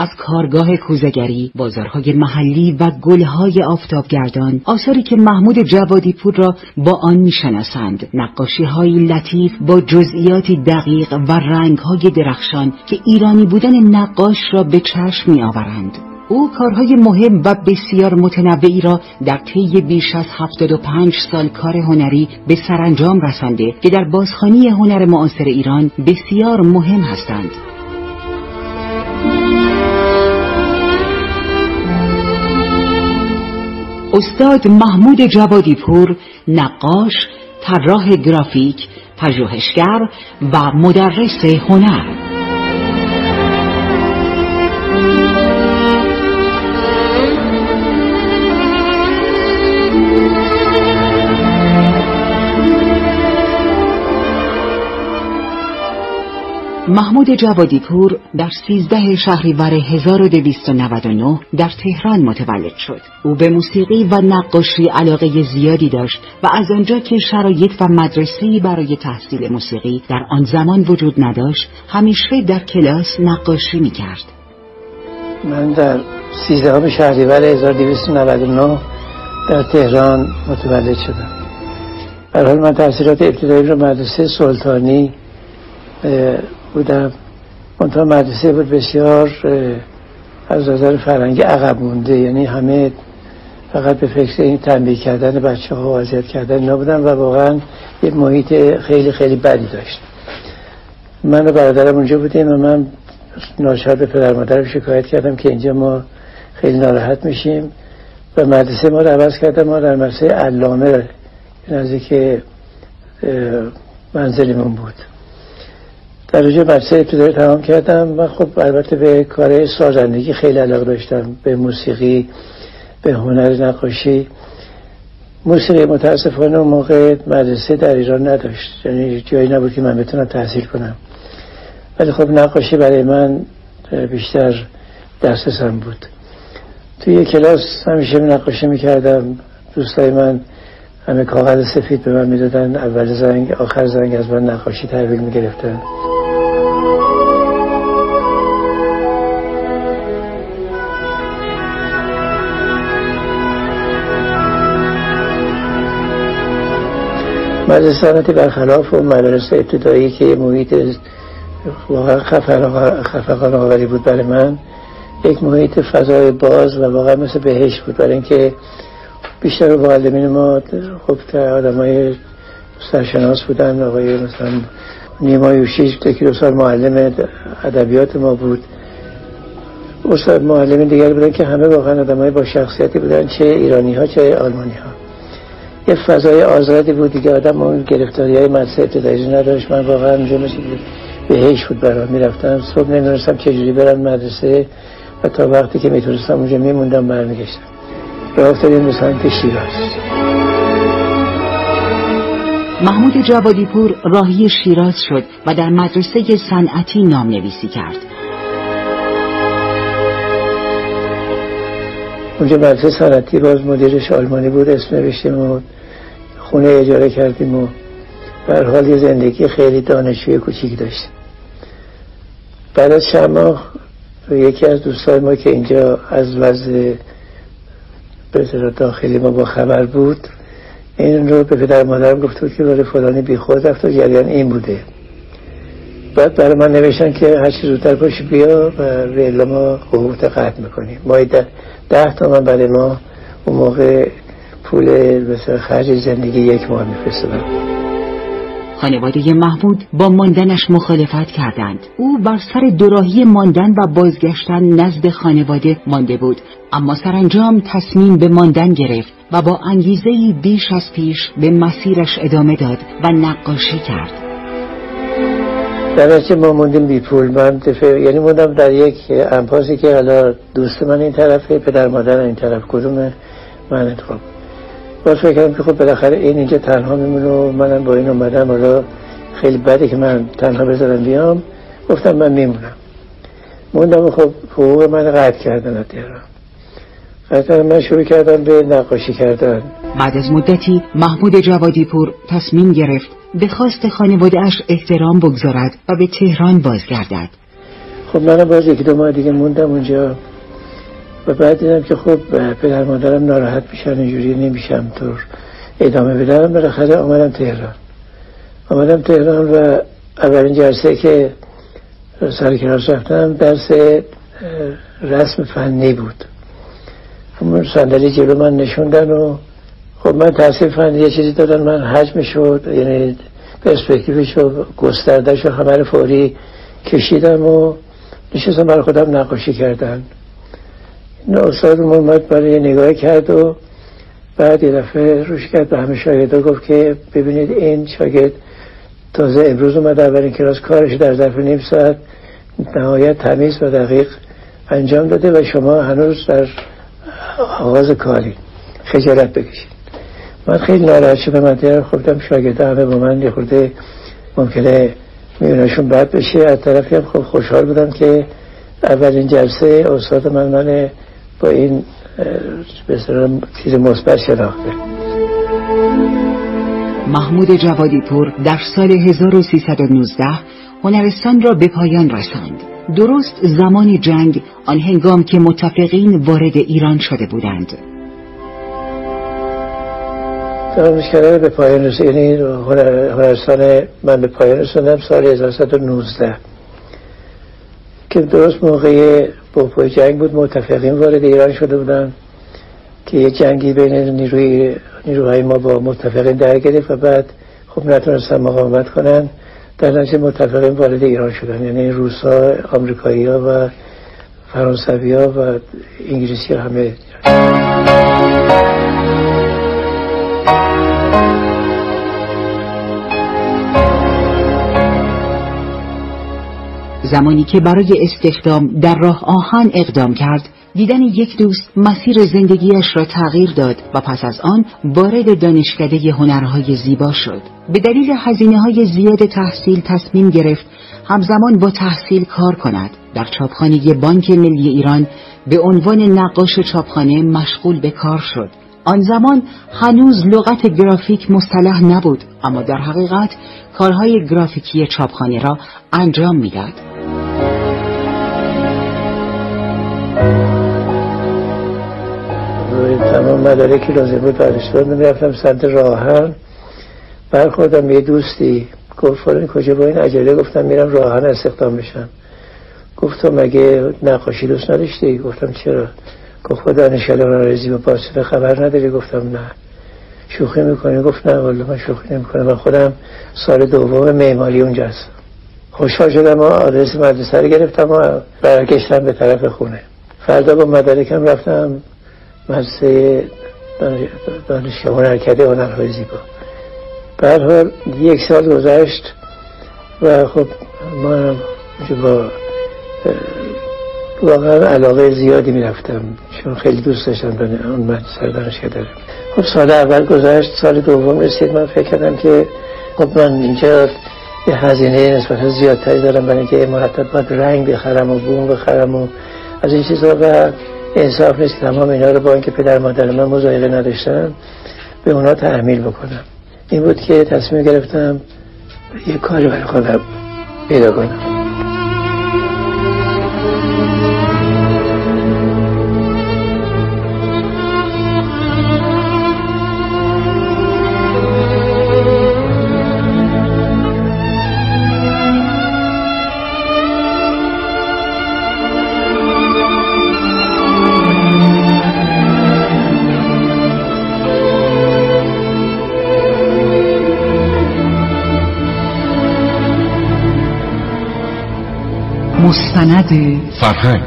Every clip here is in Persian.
از کارگاه کوزه‌گری، بازارهای محلی و گلهای آفتابگردان، آثاری که محمود جوادی پور را با آن می‌شناسند، نقاشی‌های لطیف با جزئیاتی دقیق و رنگ‌های درخشان که ایرانی بودن نقاش را به چشم می‌آورند. او کارهای مهم و بسیار متنوعی را در طی بیش از 75 سال کار هنری به سرانجام رسانده که در بازخوانی هنر معاصر ایران بسیار مهم هستند. استاد محمود جوادی پور، نقاش، طراح گرافیک، پژوهشگر و مدرس هنر. محمود جوادی پور در 13 شهریور 1299 در تهران متولد شد. او به موسیقی و نقاشی علاقه زیادی داشت و از آنجا که شرایط و مدرسه‌ای برای تحصیل موسیقی در آن زمان وجود نداشت، همیشه در کلاس نقاشی می‌کرد. من در 13 شهریور 1299 در تهران متولد شدم. در حال من تحصیلات ابتدایی را مدرسه سلطانی بودم. منتها مدرسه بود بسیار از نظر فرهنگی عقب مونده، یعنی همه فقط به فکر این تنبیه کردن بچه ها و اذیت کردن اینا بودن و واقعا یه محیط خیلی خیلی بدی داشت. من و برادرم اونجا بودیم و من ناچار به پدر مادرم شکایت کردم که اینجا ما خیلی ناراحت میشیم و مدرسه ما رو عوض کردم. ما در مدرسه علامه نزدیک منزلمون بود. در اونجا مدرسه ابتدایی تمام کردم و خب البته به کار سازندگی خیلی علاقه داشتم، به موسیقی، به هنر نقاشی. موسیقی متاسفانه اون موقع مدرسه در ایران نداشت، یعنی جایی نبود که من بتونم تحصیل کنم، ولی خب نقاشی برای من بیشتر دسترسم بود. توی یک کلاس همیشه نقاشی میکردم. دوستای من همه کاغذ سفید به من میدادن، اول زنگ آخر زنگ از من نقاشی تحویل میگرفتن. مدرسه صنعتی برخلاف و مدرسه ابتدایی که محیط واقعا خفقان آوری بود برای من، یک محیط فضای باز و واقعا مثل بهشت بود، برای اینکه بیشتر معلمین ما خب آدمای سرشناس بودن. آقای مثلا نیما یوشیج که 2 سال معلم ادبیات ما بود، استاد معلمین دیگری بودن که همه واقعا آدمای با شخصیتی بودن، چه ایرانی ها چه آلمانی ها. یه فضای آزادی بود دیگه، آدم اون گرفتاری‌های مدرسه ابتدایی نداشت. من واقعا اونجا مثل بهشت بود برام. میرفتم صبح نمی‌دونستم چجوری برم مدرسه و تا وقتی که میتونستم اونجا میموندم برمیگشتم. راه افتادیم به سمت شیراز. محمود جوادی پور راهی شیراز شد و در مدرسه صنعتی نام‌نویسی کرد. اونجا مدرسه صنعتی باز مدیرش آلمانی بود، اسم نوشتیم و خونه اجاره کردیم و به هر حال یه زندگی خیلی دانشجوی کوچیک داشتیم. بعد از چند ماه یکی از دوستای ما که اینجا از وضع بذار داخلی ما با خبر بود، این رو به پدر مادرم گفت بود که برای فلانی بیخود رفت و جریان این بوده. بعد برای من نوشتن که هر چی زودتر پاشو بیا و ویلا ما حقوقت قطع میکنیم. ما 10 تومن برای ما اون موقع پول مثلا خرج زندگی 1 ماه میفرستادن. خانواده محمود با ماندنش مخالفت کردند. او بر سر دوراهی ماندن و بازگشتن نزد خانواده مانده بود، اما سرانجام تصمیم به ماندن گرفت و با انگیزه‌ای بیش از پیش به مسیرش ادامه داد و نقاشی کرد. در نتیجه ما موندیم بی پول. من یعنی موندم در یک انپاسی که حالا دوست من این طرفه، پدر مادر این طرف، کدوم من انتخاب. باز فکر کردم که خب بالاخره این اینجا تنها میمونه و منم با این اومدم، حالا خیلی بده که من تنها بذارم بیام. گفتم من میمونم. موندم و خب حقوق من قطع کردن از تهران. قطعا من شروع کردم به نقاشی کردن. بعد از مدتی محمود جوادی پور تصمیم گرفت به خواست خانواده‌اش احترام بگذارد و به تهران بازگردد. خب منم باز 1-2 ماه دیگه موندم اونجا و بعد دیدم که خب پدر مادرم ناراحت میشن، اینجوری نمیشم طور ادامه بدم. بالاخره آمدم تهران و اولین جلسه که سر کلاس رفتم درس رسم فنی بود. همون صندلی جلو من نشوندن و خب من تحصیل فنی یه چیزی دادن، من حجم شد، یعنی پرسپکتیوش و گستردهش و همه فوری کشیدم و نشستم برای خودم نقاشی کردن. این استاد اومد برای نگاه کرد و بعد یه دفعه روش کرد به همه شاگردا گفت که ببینید این شاگرد تازه امروز اومد اولین کلاس، کارش در ظرف نیم ساعت نهایت تمیز و دقیق انجام داده و شما هنوز در آغاز کاری، خجالت بکشید. من خیلی ناراحت شدم، من خودم شاگردا همه با من یه خورده ممکنه میونشون بد بشه، از طرفی هم خب خوشحال بودم که اولین جلسه استاد من با این بسیار چیز مثبت شناخته. محمود جوادی پور در سال 1319 هنرستان را به پایان رساند. درست زمان جنگ، آن هنگام که متفقین وارد ایران شده بودند. دانشکده به پایان رسید، یعنی هنرستان من به پایان رساندم سال 1919 که درست موقع بحبوح جنگ بود. متفقین وارد ایران شده بودن که یه جنگی بین نیروهای ما با متفقین در گرفت و بعد خب نتونستن مقاومت کنن، در نتیجه متفقین وارد ایران شدن، یعنی روسا، آمریکایی‌ها و فرانسوی‌ها و انگلیسی‌ها همه. زمانی که برای استخدام در راه آهن اقدام کرد، دیدن یک دوست مسیر زندگیش را تغییر داد و پس از آن وارد دانشکده هنرهای زیبا شد. به دلیل هزینه‌های زیاد تحصیل تصمیم گرفت همزمان با تحصیل کار کند. در چاپخانه بانک ملی ایران به عنوان نقاش چاپخانه مشغول به کار شد. آن زمان هنوز لغت گرافیک مصطلح نبود، اما در حقیقت کارهای گرافیکی چاپخانه را انجام میداد. تمام مدارکی لازم بود دانشگاه میرفتم سمت راهن، برخوردم یه دوستی گفت فلان کجا با این عجله؟ گفتم میرم راهن استخدام بشم. گفت تو مگه نقاشی دوست نداشتی؟ گفتم چرا؟ گفت خود دانشکده هنرهای زیبا باسط خبر نداری؟ گفتم نه. شوخی میکنی؟ گفت نه والله من شوخی نمیکنم، من خودم سال دوم معماری اونجا هستم. خوشحال شدم و آدرس مدرسه رو گرفتم و برگشتم به طرف خونه. فردا با مدارکم رفتم مدرسه دانشگاه هنرکده هنرهای زیبا. به هر حال 1 سال گذشت و خب ما با واقعا علاقه زیادی میرفتم چون خیلی دوست داشتم اون مدرسه دانشکده. خب سال اول گذشت، سال دوم رسید، من فکر کردم که خب من اینجا یه هزینه نسبتا زیادتری دارم برای اینکه مرتب باید رنگ بخرم و بوم بخرم و از این چیزا و انصاف نیست تمام اینا رو با اینکه پدر مادر من مضایقه نداشتن به اونا تحمیل بکنم. این بود که تصمیم گرفتم یه کاری برای خودم پیدا کنم. مستند فرهنگ.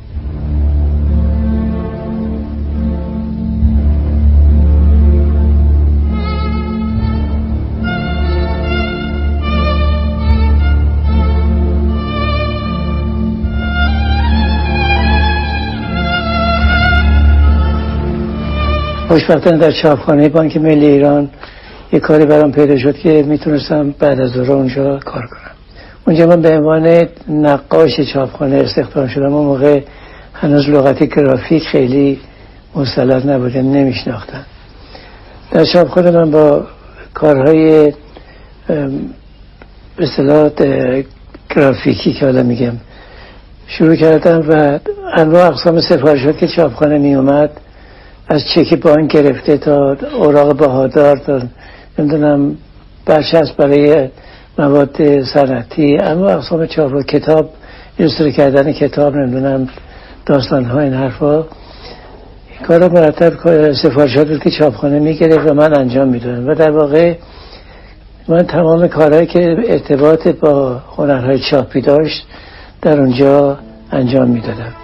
خوشبختانه در چاپخانه بانک ملی ایران یک کاری برام پیدا شد که میتونستم بعد از ظهر اونجا کار کنم. اونجا من به عنوان نقاش چاپخانه استخدام شدم. اون موقع هنوز لغت گرافیک خیلی مصطلح نبوده، نمیشناختن. در چاپخانه من با کارهای به اصطلاح گرافیکی که حالا میگم شروع کردم و انواع اقسام سفارشات که چاپخانه می اومد، از چک بانک گرفته تا اوراق بهادار تا نمیدونم برچسب برای مواد صنعتی، انواع اقسام چاپ، کتاب، ایلوستره کردن کتاب، نمیدونم داستان‌ها، این حرفا، کارا مرتب سفارشات بود که چاپخانه میگرفت و من انجام میدادم. و در واقع من تمام کارهایی که ارتباط با هنرهای چاپی داشت در اونجا انجام میدادم.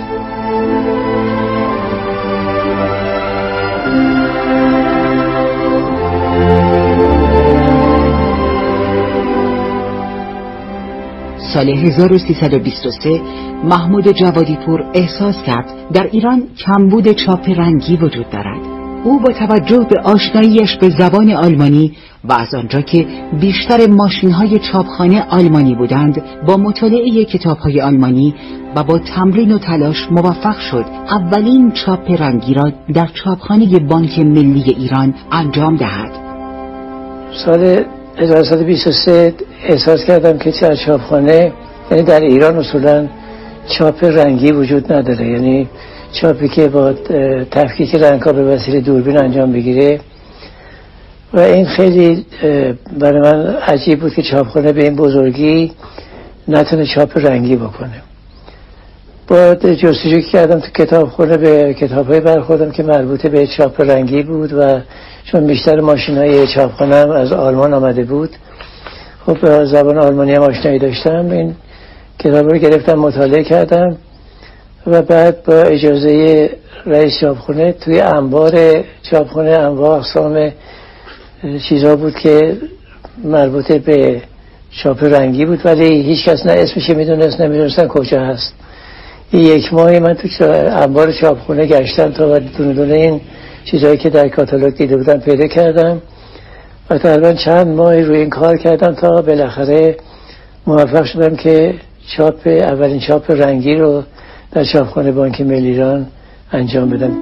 سال 1323 محمود جوادی پور احساس کرد در ایران کمبود چاپ رنگی وجود دارد. او با توجه به آشناییش به زبان آلمانی و از آنجا که بیشتر ماشین‌های چاپخانه آلمانی بودند، با مطالعه کتاب‌های آلمانی و با تمرین و تلاش موفق شد اولین چاپ رنگی را در چاپخانه بانک ملی ایران انجام دهد. سال 1923 احساس کردم که در چاپخانه، یعنی در ایران اصولا چاپ رنگی وجود نداره، یعنی چاپی که با تفکیک رنگ‌ها به وسیله دوربین انجام بگیره، و این خیلی برای من عجیب بود که چاپخانه به این بزرگی نتونه چاپ رنگی بکنه. با جستجو کردم تو کتابخانه، به کتاب‌های برخوردم که مربوط به چاپ رنگی بود و چون بیشتر ماشین‌های چاپخانه هم از آلمان آمده بود، خب به زبان آلمانی هم آشنایی داشتم. این کتاب رو گرفتم، مطالعه کردم و بعد با اجازه رئیس چاپخانه توی انبار چاپخانه انواع اقسام چیزا بود که مربوط به چاپ رنگی بود، ولی هیچ کس نه اسمش نمیدونستن کجا هست. یک ماهی من تو انبار چاپخانه گشتم تا دونه دونه این چیزایی که در کاتالوگ دیده بودم پیدا کردم و تقریبا چند ماهی روی این کار کردم تا بالاخره موفق شدم که اولین چاپ رنگی رو در چاپخانه بانک ملی ایران انجام بدم.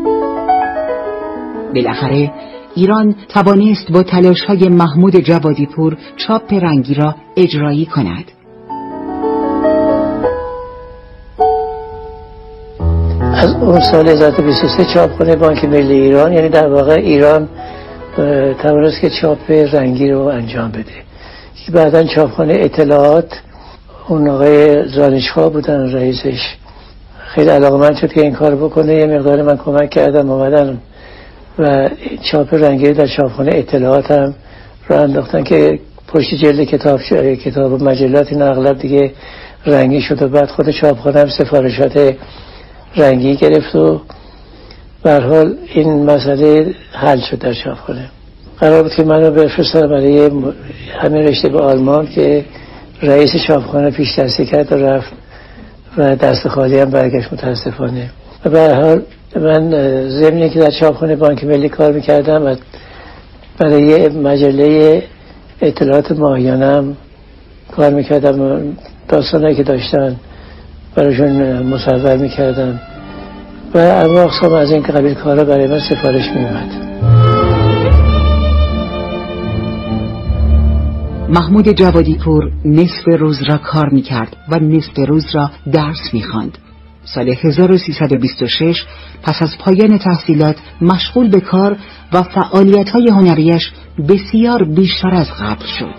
بالاخره ایران توانست با تلاش‌های محمود جوادی پور چاپ رنگی را اجرایی کند. از اون سال 1923 چاپخانه بانک ملی ایران، یعنی در واقع ایران توانست که چاپ رنگی رو انجام بده. که بعداً چاپخانه اطلاعات، اون آقای زانشخواه بودن رئیسش، خیلی علاقه‌مند شد که این کار بکنه. یه مقدار من کمک کردم اومدن و چاپ رنگی در چاپخانه اطلاعات هم راه انداختن که پشت جلد کتاب و مجلات این اغلب دیگه رنگی شد و بعد خود چاپخانه هم سفارشات رنگی گرفت و به هر حال این مسئله حل شد در چاپخانه. قرار بود که منو بفرستن برای همین رشته به آلمان که رئیس چاپخانه پیش دستی کرد و رفت و دست خالی هم برگشت متاسفانه. و به هر حال من ضمن که در چاپخانه بانک ملی کار میکردم و برای مجله اطلاعات ماهیانم کار میکردم، داستانایی که داشتن براشون مصور میکردم و انواع اقسام از این قبیل کارا برای من سفارش میومد. محمود جوادی پور نصف روز را کار میکرد و نصف روز را درس میخواند. سال 1326 پس از پایان تحصیلات مشغول به کار و فعالیت‌های هنریش بسیار بیشتر از قبل شد.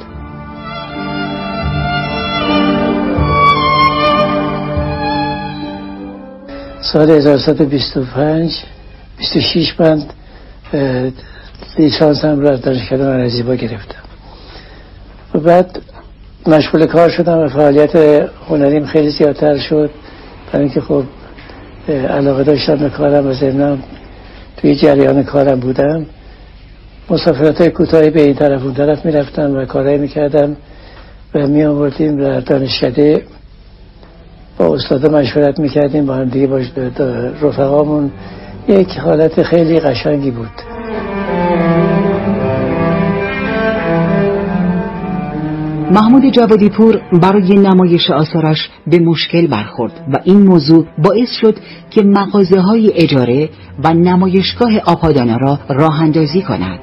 سال 1925 26 من لیسانسم را از دانشکده هنرزیبا گرفتم و بعد مشغول کار شدم و فعالیت هنریم خیلی زیادتر شد، برای اینکه خب علاقه داشتم به کارم و ضمناً توی جریان کارم بودم. مسافرت‌های کوتاهی به این طرف اون طرف میرفتم و کارایی میکردم و میآوردیم در دانشکده، با استادا مشورت میکردیم، با هم دیگه با رفقامون. یک حالت خیلی قشنگی بود. محمود جوادی پور برای نمایش آثارش به مشکل برخورد و این موضوع باعث شد که مغازه‌های اجاره و نمایشگاه آپادانا را راه اندازی کند.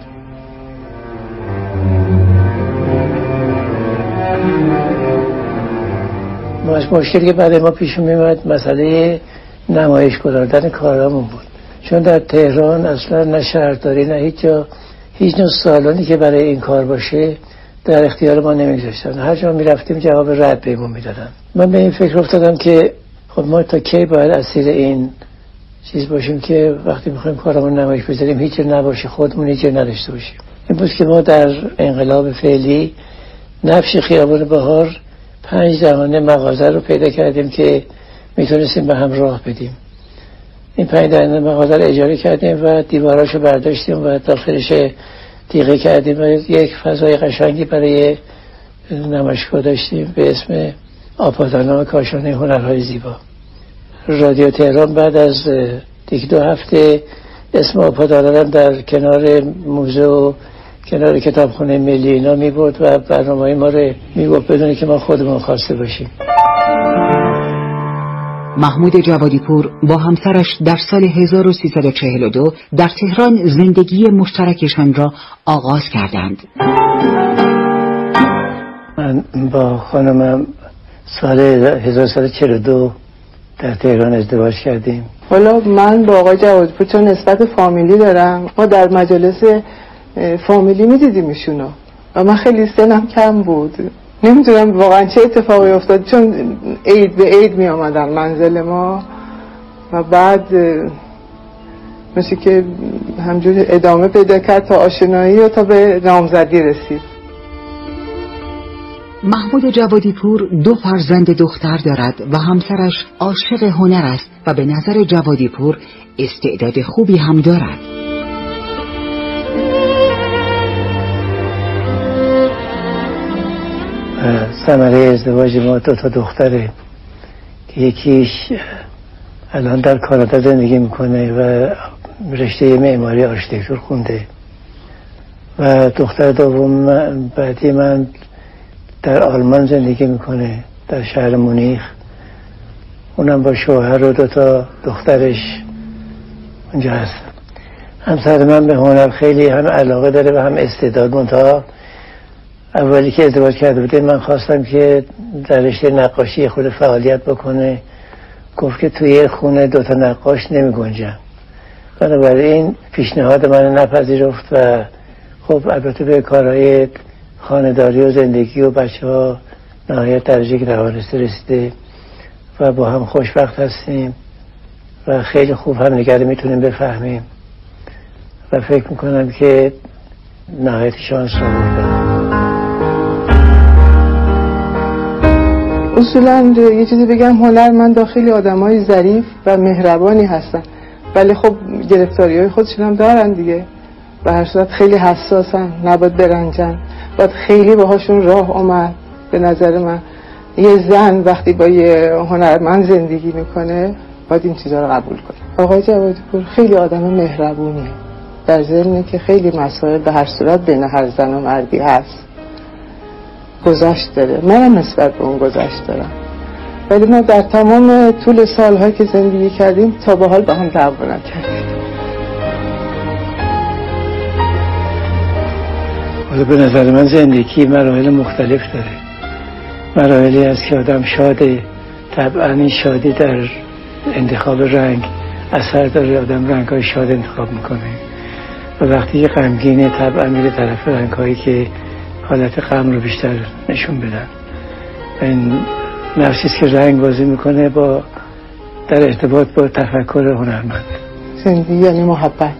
مشکلی که برای ما پیش میومد مسئله نمایش گذاردن کارامون بود، چون در تهران اصلا نه شهرداری نه هیچ نوع سالانی که برای این کار باشه در اختیار ما نمیگذاشتن. هر جا میرفتیم جواب رد بهمون میدادن. من به این فکر افتادم که خب ما تا کی باید اسیر این چیز باشیم که وقتی میخوایم کارامون نمایش بذاریم هیچ نباشه، خودمون هیچ نداشته باشیم. این بود که ما در انقلاب فعلی نفش خیابان بهار 5 دهانه مغازه رو پیدا کردیم که میتونستیم به هم راه بدیم. این 5 دهانه مغازه رو اجاره کردیم و دیواراشو برداشتیم و داخلش تیغه کردیم و یک فضای قشنگی برای نمایشگاه داشتیم به اسم آپادانا کاشانه هنرهای زیبا. رادیو تهران بعد از 1-2 هفته اسم آپادانا در کنار موزه و کنار کتابخونه ملی اینا میبرد و برنامه‌های ما رو میگفت بدون که ما خودمون خواسته باشیم. محمود جوادی پور با همسرش در سال 1342 در تهران زندگی مشترکشان را آغاز کردند. من با خانمم سال 1342 در تهران ازدواج کردیم. حالا من با آقای جوادی پور چون نسبت فامیلی دارم، ما در مجالس فامیلی میدیدیم ایشونو و من خیلی سنم کم بود، نمیدونم واقعا چه اتفاقی افتاد، چون عید به عید می آمدن منزل ما و بعد مثل که همجور ادامه پیدا کرد تا آشنایی و تا به نامزدی رسید. محمود جوادی پور 2 فرزند دختر دارد و همسرش عاشق هنر است و به نظر جوادی پور استعداد خوبی هم دارد. ثمره ازدواج ما 2 دختره که یکیش الان در کانادا زندگی میکنه و رشته معماری آرشیتکتور خونده و دختر دوم بعدی من در آلمان زندگی میکنه در شهر مونیخ، اونم با شوهر و 2 دخترش اونجا هست. همسر من به هنر خیلی هم علاقه داره و هم استعداد. منتها اولی که ازدواج کرده بودیم من خواستم که در رشته نقاشی خود فعالیت بکنه، گفت که توی خونه 2 نقاش نمی گنجم. بنابراین پیشنهاد من نپذیرفت و خب البته به کارهای خانه‌داری و زندگی و بچه‌ها نهایت درجه که توانسته رسیده و با هم خوشبخت هستیم و خیلی خوب هم نگره میتونیم بفهمیم و فکر میکنم که نهایت شانس رو بردم. اصولا یه چیزی بگم، هنرمندا خیلی آدمای ظریف و مهربانی هستن، ولی خب گرفتاری‌های خودشون هم دارن دیگه. به هر صورت خیلی حساسن، نباید برنجن، باید خیلی باهاشون راه اومد. به نظر من یه زن وقتی با یه هنرمند زندگی میکنه باید این چیزا رو قبول کنه. آقای جوادی پور خیلی آدم مهربونیه، در ضمن که خیلی مسائل به هر صورت بین هر زن و مردی هست، گذشت داره، منم نسبت به اون گذشت دارم، ولی ما در تمام طول سالهایی که زندگی کردیم تا به حال با هم دعوا نکردیم. حالا به نظر من زندگی مراحل مختلف داره. مراحلی هست که آدم شاده، طبعا این شادی در انتخاب رنگ اثر داره، آدم رنگ‌های شاد انتخاب میکنه و وقتی که غمگینه طبعا میره طرف رنگ‌هایی که حالت غم رو بیشتر نشون بدن. این نفسیست که رنگ بازی میکنه با در ارتباط با تفکر هنرمند. زندگی یعنی محبت،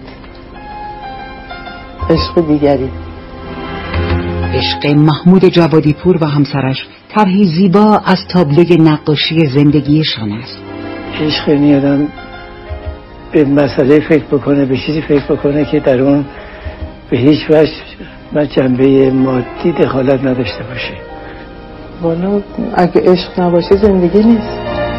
عشق دیگری. عشق محمود جوادی پور و همسرش طرحی زیبا از تابلوی نقاشی زندگیشان است. عشق یعنی آدم به مسئله فکر بکنه، به چیزی فکر بکنه که در اون به هیچ وجه جنبه مادی دخالت نداشته باشه. والا اگه عشق نباشه زندگی نیست.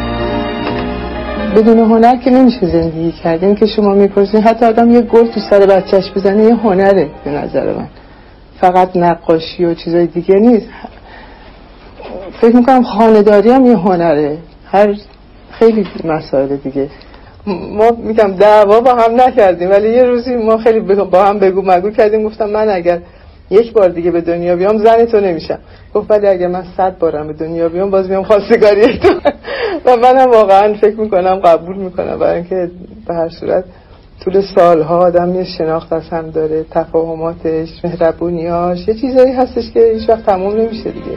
بدون هنر که نمیشه زندگی کرد. این که شما میپرسین حتی آدم یه گل تو سر بچهش بزنه یه هنره به نظر من، فقط نقاشی و چیزای دیگه نیست. فکر میکنم خانه‌داری هم یه هنره، هر خیلی مسائل دیگه. ما میگم دعوا با هم نکردیم، ولی یه روزی ما خیلی با هم بگو مگو کردیم. گفتم من اگر یک بار دیگه به دنیا بیام زن تو نمیشم. گفت ولی اگه من 100 بارم به دنیا بیام باز میام خواستگاری تو. و منم واقعا فکر میکنم قبول میکنم، برای اینکه به هر صورت طول سالها آدم یه شناخت از هم داره، تفاهماتش، مهربونیاش، یه چیزایی هستش که هیچ وقت تموم نمیشه دیگه.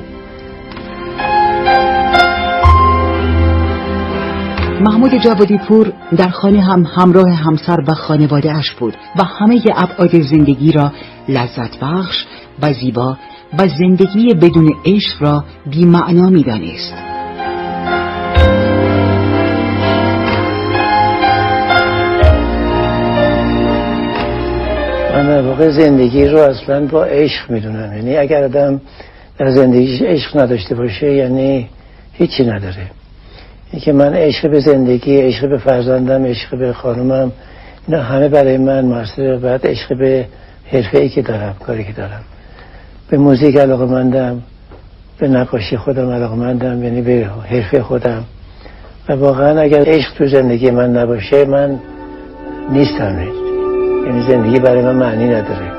محمود جوادی پور در خانه هم همراه همسر و خانواده اش بود و همه ابعاد زندگی را لذت بخش و زیبا و زندگی بدون عشق را بی معنا می دانست. من در واقع زندگی رو اصلا با عشق می دونم. یعنی اگر آدم در زندگیش عشق نداشته باشه یعنی هیچی نداره. که من عشق به زندگی، عشق به فرزندم، عشق به خانومم، اینا همه برای من موثره. بعد عشق به حرفه‌ای که دارم، کاری که دارم، به موزیک علاقه‌مندم، به نقاشی خودم علاقه‌مندم، یعنی به حرفه خودم. و واقعا اگر عشق تو زندگی من نباشه من نیستم، یعنی زندگی برای من معنی نداره.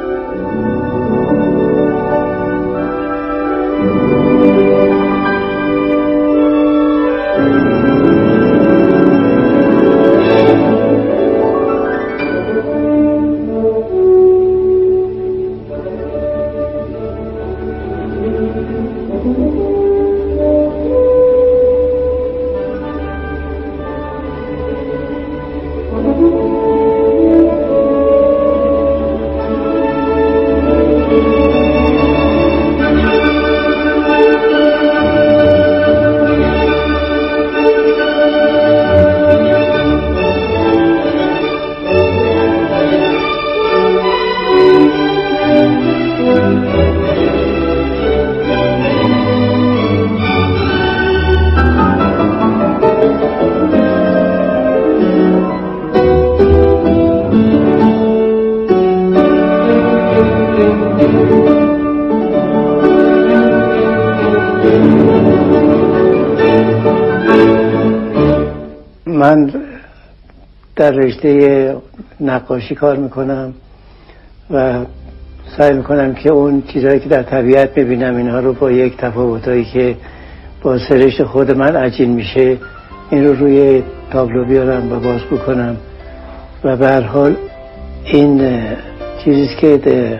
من در رشته نقاشی کار میکنم و سعی میکنم که اون چیزهایی که در طبیعت میبینم اینها رو با یک تفاوتایی که با سرشت خود من عجین میشه این رو روی تابلو بیارم و بازگو کنم. و به هر حال این چیزیست که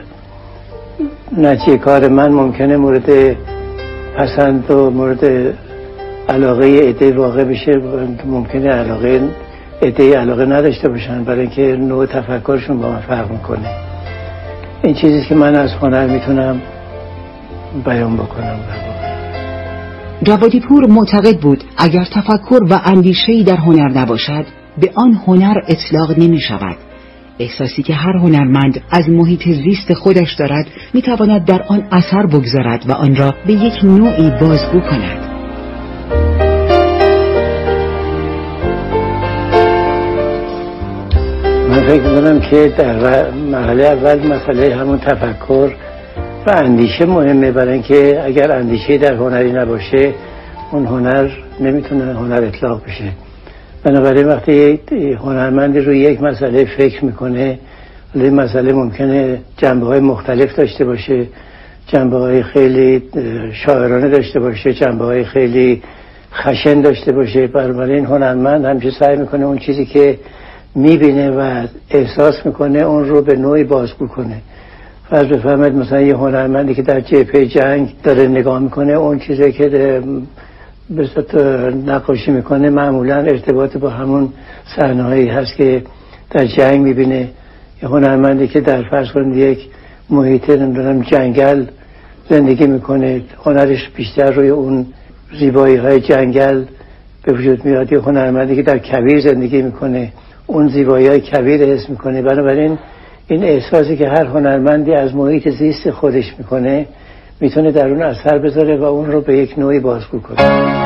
نتیجه کار من ممکنه مورد پسند و مورد علاقه عده واقع بشه، ممکنه علاقه نداشته باشن، برای اینکه نوع تفکرشون با من فرق میکنه. این چیزی که من از هنر میتونم بیان بکنم. جوادی پور معتقد بود اگر تفکر و اندیشه‌ای در هنر نباشد به آن هنر اطلاق نمی شود. احساسی که هر هنرمند از محیط زیست خودش دارد میتواند در آن اثر بگذارد و آن را به یک نوعی بازگو کند. من فکر می‌کنم که در مرحله اول مسئله همون تفکر و اندیشه مهمه، برای اینکه اگر اندیشه در هنری نباشه اون هنر نمیتونه هنر اطلاق بشه. بنابراین وقتی یک هنرمندی روی یک مسئله فکر میکنه، این مسئله ممکنه جنبه‌های مختلف داشته باشه، جنبه‌های خیلی شاعرانه داشته باشه، جنبه‌های خیلی خشن داشته باشه. بنابراین هنرمند همیشه سعی میکنه اون چیزی که میبینه و احساس میکنه اون رو به نوعی بازگو کنه. فرض بفرمایید مثلا یه هنرمندی که در جبهه جنگ داره نگاه میکنه، اون چیزی که به صورت نقاشی میکنه معمولا ارتباط با همون صحنه‌هایی هست که در جنگ میبینه. یه هنرمندی که در فرض کنید یک محیط نمیدونم جنگل زندگی میکنه، هنرش بیشتر روی اون زیبایی‌های جنگل به وجود میاد. یه هنرمندی که در کویر زندگی میکنه، اون زیبایی‌های کویر حس میکنه. بنابراین این احساسی که هر هنرمندی از محیط زیست خودش میکنه میتونه در اون اثر بذاره و اون رو به یک نوعی بازگو کنه.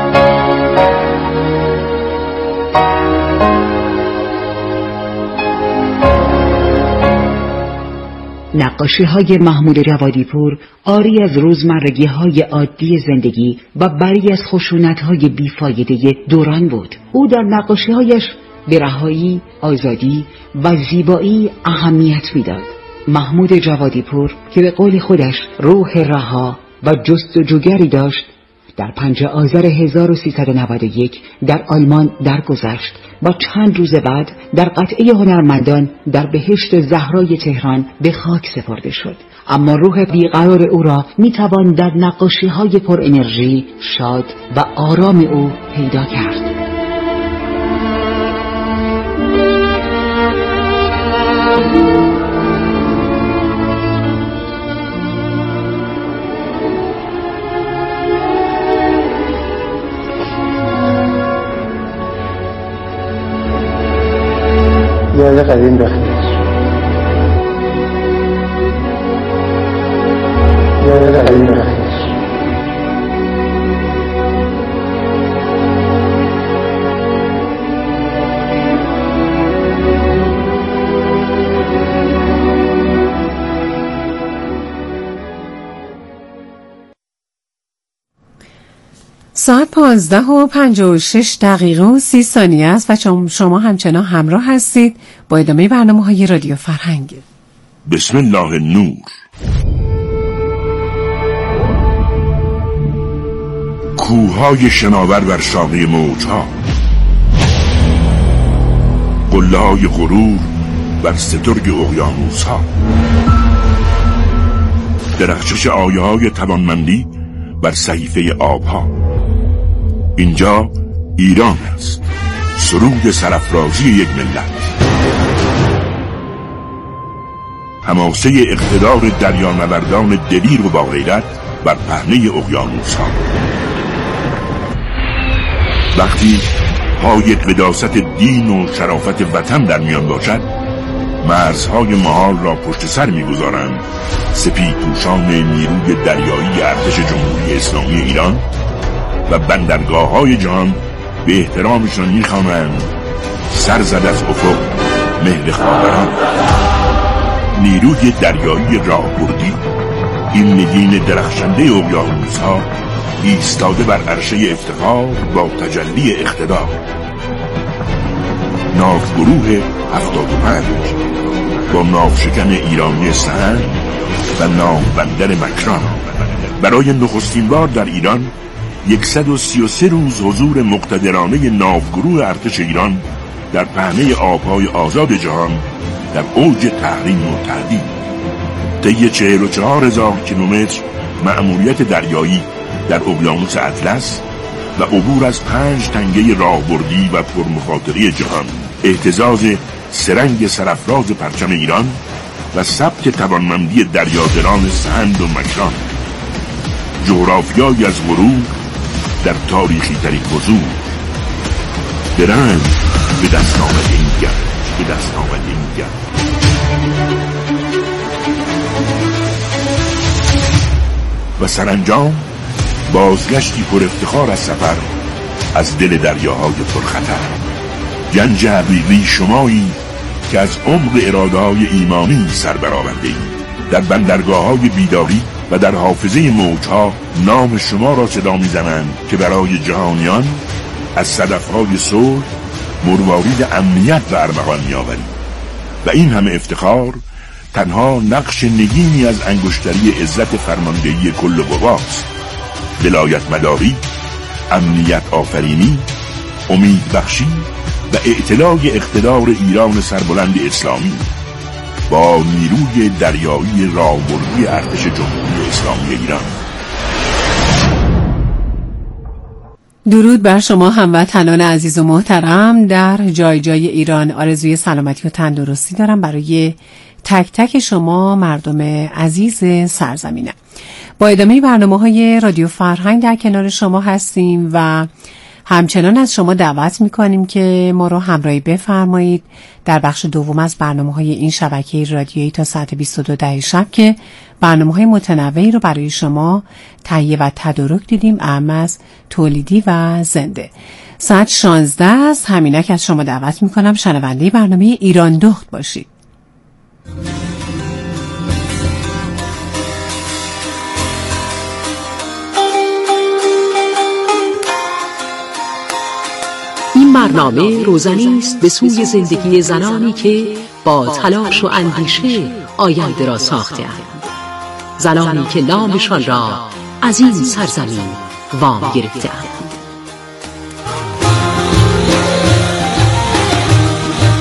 نقاشی‌های محمود جوادی پور آری از روزمرگی‌های عادی زندگی و بری از خشونت‌های بیفایده دوران بود. او در نقاشی‌هایش به رهایی، آزادی و زیبایی اهمیت می‌داد. محمود جوادی پور که به قول خودش روح رها و جستجوگری داشت، در 5 آذر 1391 در آلمان درگذشت و چند روز بعد در قطعه هنرمندان در بهشت زهرای تهران به خاک سپرده شد. اما روح بیقرار او را میتوان در نقاشی‌های پر انرژی، شاد و آرام او پیدا کرد. یاد قدیم بخیر، یاد قدیم بخیر. ساعت 15:56 و 30 ثانیه است و شما همچنان همراه هستید با ادامه برنامه‌های رادیو فرهنگ. بسم الله نور. کوههای شناور بر شانه موجها، قله‌های غرور بر سترگ اقیانوس‌ها، درخشش آیه‌های توانمندی بر صحیفه آبها. اینجا ایران است، سرود سرافرازی یک ملت، حماسه اقتدار دریانوردان دلیر و با غیرت بر پهنه اقیانوس‌ها. وقتی پای قداست دین و شرافت وطن در میان باشد، مرزهای محال را پشت سر می‌گذارند سپیدپوشان نیروی دریایی ارتش جمهوری اسلامی ایران و بندرگاه‌های جهان به احترامشان می‌خوانند سر زد از افق مهر خاوران. نیروی دریایی راهبردی، این نگین درخشنده اقیانوس‌ها، ایستاده بر عرشه افتخار با تجلی اقتدار. ناوگروه 75 با ناوشکن ایرانی سهند و ناوبندر مکران برای نخستین بار در ایران 133 روز حضور مقتدرانه ناوگروه ارتش ایران در پهنه آبهای آزاد جهان در اوج تحریم و تهدید. طی 44,000 کیلومتر مأموریت دریایی در اقیانوس اطلس و عبور از 5 تنگه راهبردی و پرمخاطره جهان، اهتزاز سرنگ سرافراز پرچم ایران و ثبت توانمندی دریادران سهند و مکران، جغرافیایی از غرور در تاریخی ترین حضور. درنگ به دست آمده این گرد، به دست آمده این گرد. و سرانجام بازگشتی پر افتخار از سفر از دل دریاهای پرخطر. گنج حقیقی شمایی که از عمق اراده‌های ایمانی سر برآورده‌اید. در بندرگاه‌های بیداری و در حافظه موجها نام شما را صدا می‌زنند که برای جهانیان از صدف‌های صلح مروارید امنیت و ارمغان می‌آورید. و این همه افتخار تنها نقش نگینی از انگشتری عزت فرماندهی کل قواست. ولایت مداری، امنیت آفرینی، امید بخشی و اعتلاع اقتدار ایران سربلند اسلامی با نیروی دریایی راهبردی ارتش جمهوری اسلامی ایران. درود بر شما هموطنان عزیز و محترم در جای جای ایران. آرزوی سلامتی و تندرستی دارم برای تک تک شما مردم عزیز سرزمینم. با ادامه برنامه‌های رادیو فرهنگ در کنار شما هستیم و همچنان از شما دعوت می‌کنیم که ما رو همراهی بفرمایید در بخش دوم از برنامه‌های این شبکه رادیویی تا ساعت 22 شب که برنامه‌های متنوعی رو برای شما تهیه و تدارک دیدیم، اهم از تولیدی و زنده. ساعت 16 است. همینک از شما دعوت می‌کنم شنونده برنامه ایران دخت باشید. برنامه روزنی است به سوی زندگی زنانی که با تلاش و اندیشه آینده را ساخته‌اند. زنانی که نامشان را از این سرزمین وام گرفته‌اند.